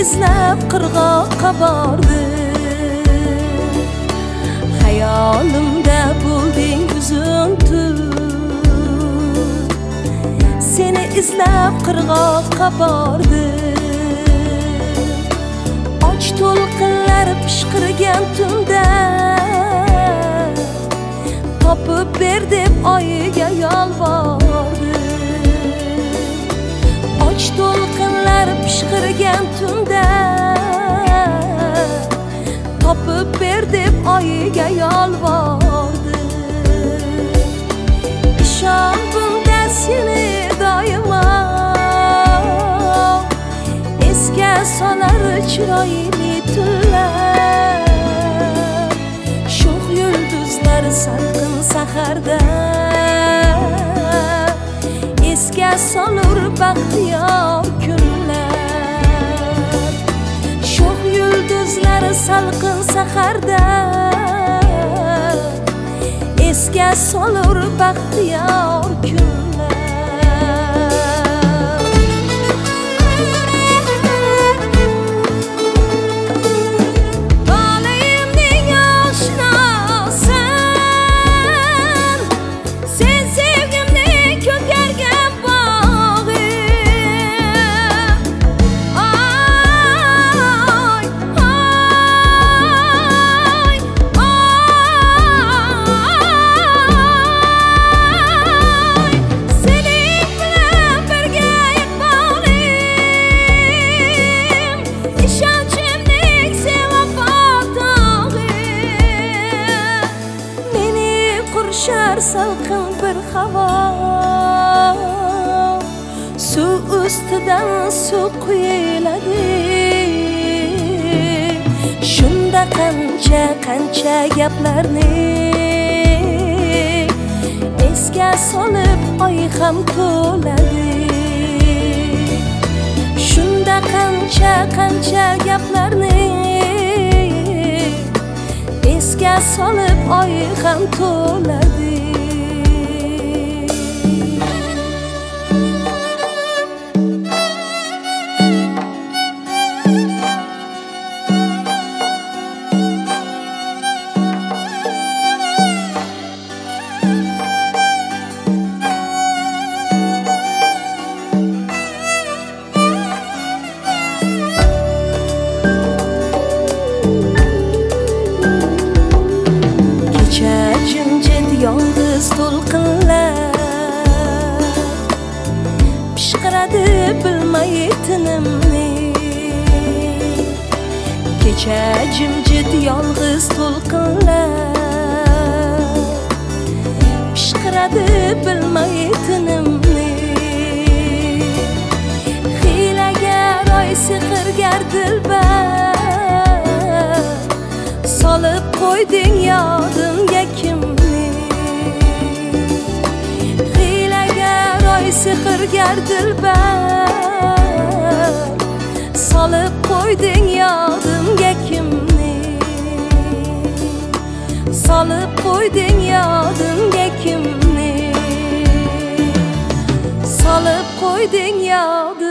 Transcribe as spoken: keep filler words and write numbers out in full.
izlab qirg'oqqa bordim. Hayolimda bo'lding uzun tun, seni izlab qirg'oqqa bordim. Och to'lqinlar pishqirgan tunda topib ber deb oyiga yolvordim. Och to'lqinlar pishqirgan tunda topib ber deb oyiga yolvordim. Ishon bunda seni doimo esga solar chiroyli tunlar, sho'x yulduzlar salqin saharda esga solur baxtiyor kunlar. Sho'x yulduzlar salqin saharda esga solur baxtiyor kunlar. Salqin bir havo, suv ustidan suv quyiladi. Shunda qancha qancha gaplarni esga solib oy ham to'ladi. Shunda qancha qancha gaplarni esga solib oy ham to'ladi. Yolg'iz to'lqinlar pishqiradi bilmay tinimni. Kecha jimjit yolg'iz to'lqinlar pishqiradi bilmay tinimni. Hiylagar oy sehrgar dilbar solib qo'yding yodimga kimni. Sehrgar dilbar solib qo'yding yodimga kimni. Solib qo'yding yodimga kimni. Solib qo'yding yodimga